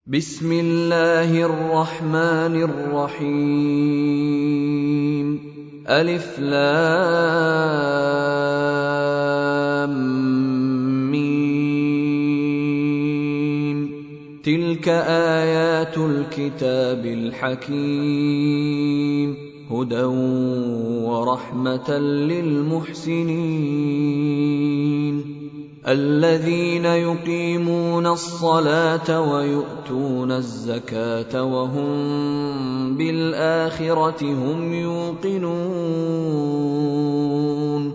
بسم الله الرحمن الرحيم. ألف لام ميم. تلك آيات الكتاب الحكيم، هدى ورحمة للمحسنين الذين يقيمون الصلاة ويؤتون الزكاة وهم بالآخرة هم يوقنون.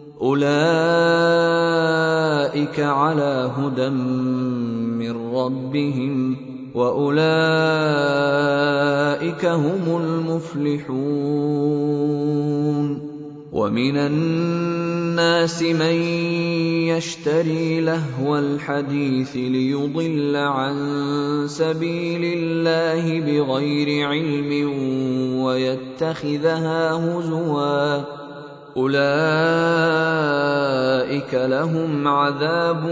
أولئك على هدى من ربهم وأولئك هم المفلحون. ومن الناس من يشتري لهو الحديث ليضل عن سبيل الله بغير علم ويتخذها هزوا، أولئك لهم عذاب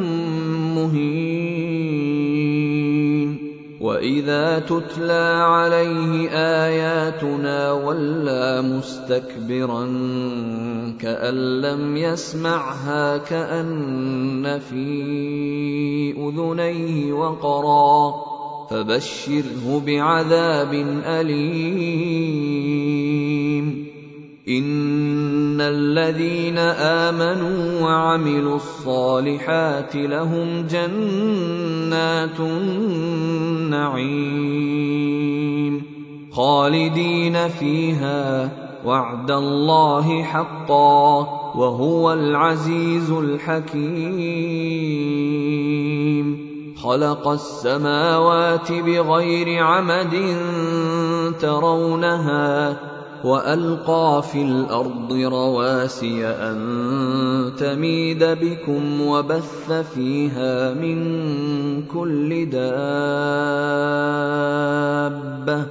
مهين. وإذا تتلى عليه آياتنا ولى مستكبرا كأن لم يسمعها كأن في أذنيه وقرا، فبشره بعذاب أليم. إن الذين آمنوا وعملوا الصالحات لهم جنات النعيم خالدين فيها، وعد الله حقا وهو العزيز الحكيم. خلق السماوات بغير عمد ترونها وألقى في الأرض رواسي أن تميد بكم وبث فيها من كل دابة،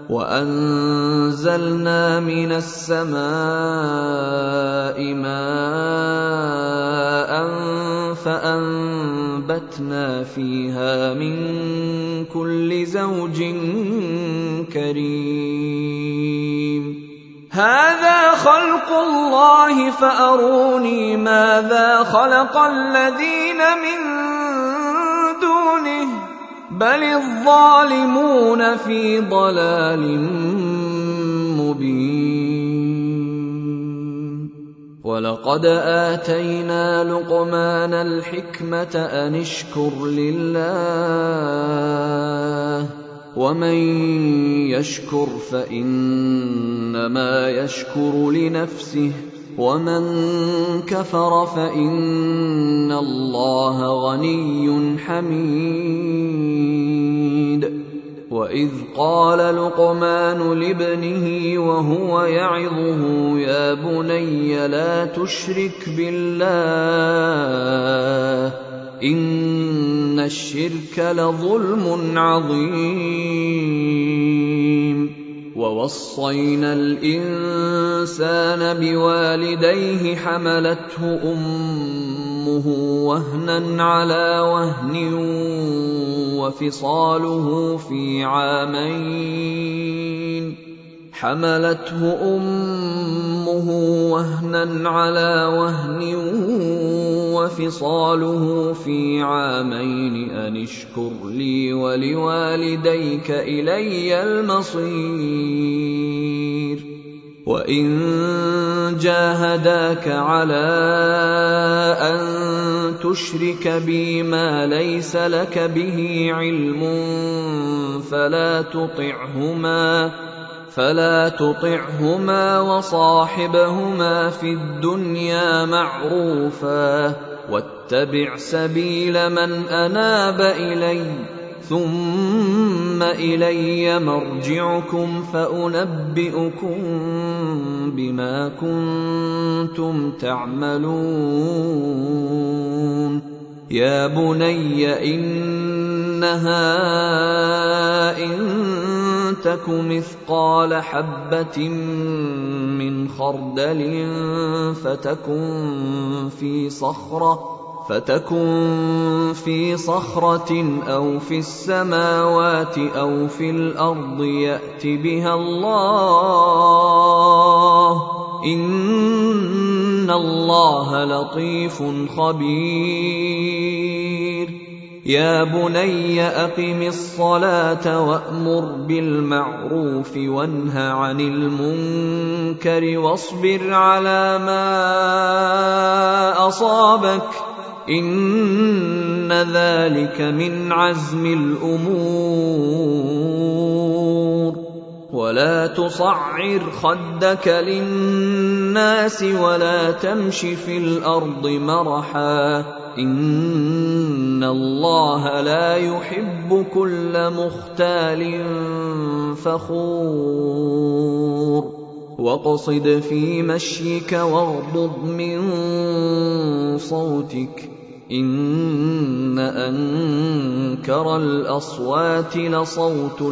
وأنزلنا من السماء ماء فأنبتنا فيها من كل زوج كريم. هذا خلق الله فأروني ماذا خلق الذين من دونه، بل الظالمون في ضلال مبين. ولقد آتينا لقمان الحكمة أن اشكر لله، ومن يشكر فإنما يشكر لنفسه، ومن كفر فإن الله غني حميد. وإذ قال لقمان لابنه وهو يعظه يا بني لا تشرك بالله إن الشرك لظلم عظيم. ووصينا الإنسان بوالديه حملته أمه وهنا على وهن وفصاله في عامين، حملته أمه وهنا على وهن وفصاله في عامين أن اشكر لي ولوالديك إلي المصير. وإن جاهداك على أن تشرك بي ما ليس لك به علم فلا تطعهما وصاحبهما في الدنيا معروفا، واتبع سبيل من أناب إلي، ثم إلي مرجعكم فأنبئكم بما كنتم تعملون. يا بني إنها إن تك مثقال حبة من خردل فتكن في صخرة فتكن في صخرة أو في السماوات أو في الأرض يأت بها الله إن الله لطيف خبير يا بني أقم الصلاة وأمر بالمعروف وانه عن المنكر واصبر على ما أصابك إن ذلك من عزم الأمور ولا تصعر خدك للناس ولا تمش في الأرض مرحا إن الله لا يحب كل مختال فخور واقصد في مشيك واغضض من صوتك إن أنكر الأصوات لصوت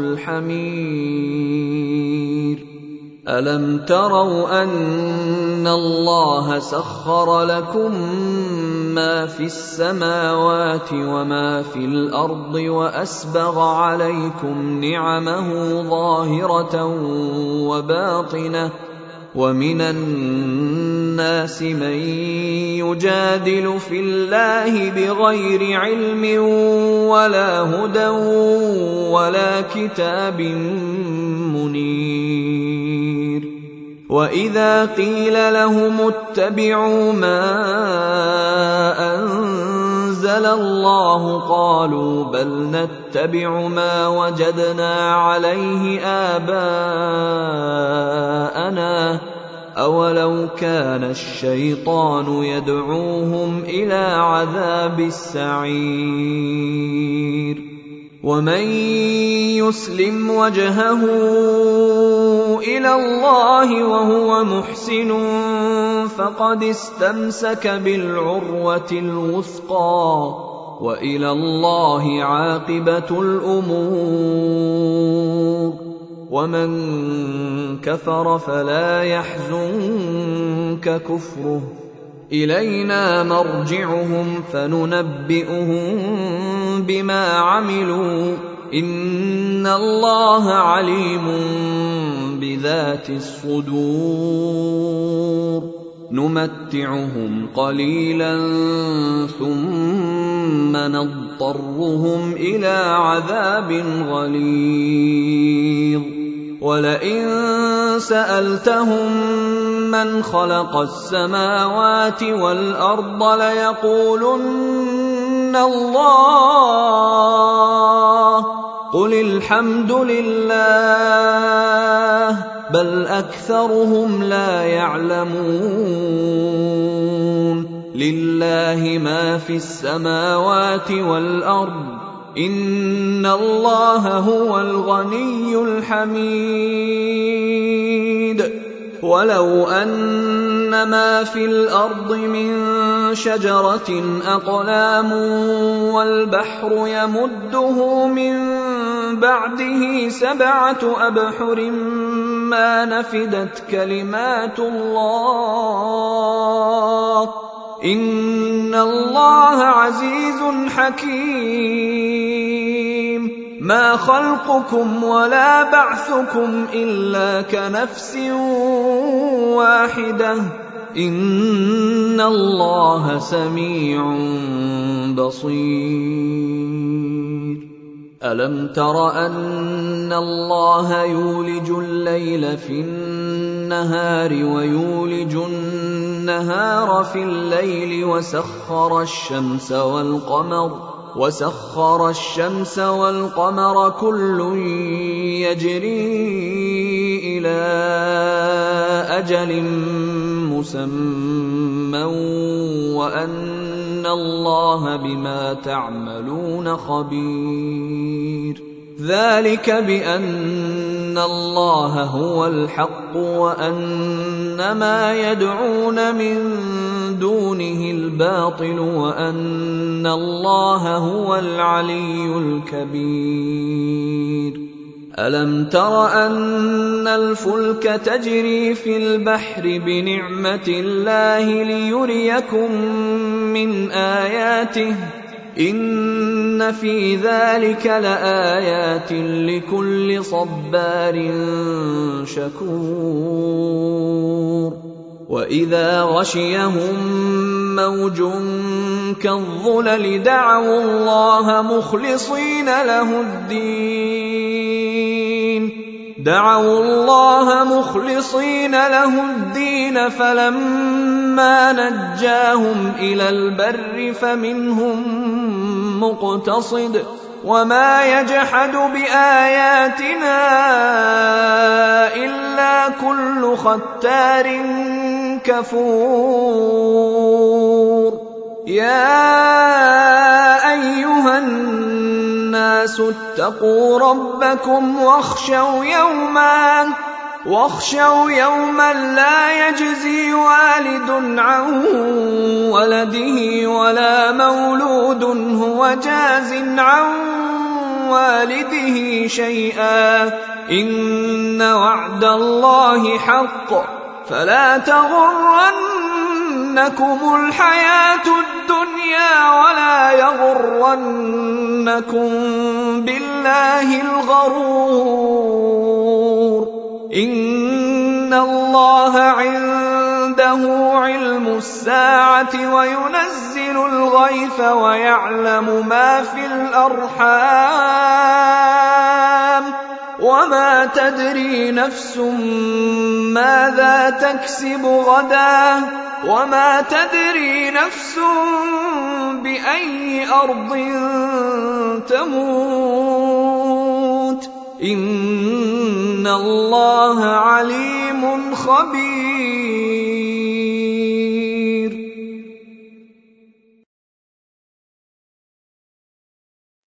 الحمير ألم تروا أن الله سخر لكم ما في السماوات وما في الأرض وأسبغ عليكم نعمه ظاهرة وباطنة ومن الناس من يجادل في الله بغير علم ولا هدى ولا كتاب منير وإذا قيل لهم اتبعوا ما أنزل الله قالوا بل نتبع ما وجدنا عليه آباءنا أولو كان الشيطان يدعوهم إلى عذاب السعير ومن يسلم وجهه إلى الله وهو محسن فقد استمسك بالعروة الوثقى وإلى الله عاقبة الأمور ومن كفر فلا يحزنك كفره إلينا مرجعهم فننبئهم بما عملوا إن الله عليم بذات الصدور نمتعهم قليلا ثم نضطرهم إلى عذاب غليظ ولئن سألتهم من خلق السماوات والأرض ليقولن الله قل الحمد لله بل أكثرهم لا يعلمون لله ما في السماوات والأرض إن الله هو الغني الحميد ولو أن ما في الأرض من شجرة أقلام والبحر يمده من بعده 7 أبحر ما نفدت كلمات الله إن الله عزيز حكيم ما خلقكم ولا بعثكم إلا كنفس واحدة إن الله سميع بصير ألم تر أن الله يولج الليل في النهار ويولج النهار في الليل وسخر الشمس والقمر كل يجري إلى أجل مسمى وأن الله بما تعملون خبير ذلك بأن الله هو الحق وأن ما يدعون من دونه الباطل وأن الله هو العلي الكبير ألم تر أن الفلك تجري في البحر بنعمة الله ليريكم من آياته إن في ذلك لآيات لكل صبار شكور وإذا غشيهم موج كالظلل دعوا الله مخلصين له الدين فلما نجاهم إلى البر فمنهم مقتصد وما يجحد بآياتنا إلا كل ختار كفور يا أيها الناس اتقوا ربكم واخشوا يوما لا يجزي والد عن ولده ولا مولود هو جاز عن والده شيئا إن وعد الله حق فلا تغرنكم الحياة الدنيا ولا يغرنكم بالله الغرور إن الله عنده علم الساعة وينزل الغيث ويعلم ما في الأرحام وما تدري نفس ماذا تكسب غدا وما تدري نفس بأي أرض تموت إن الله عليم خبير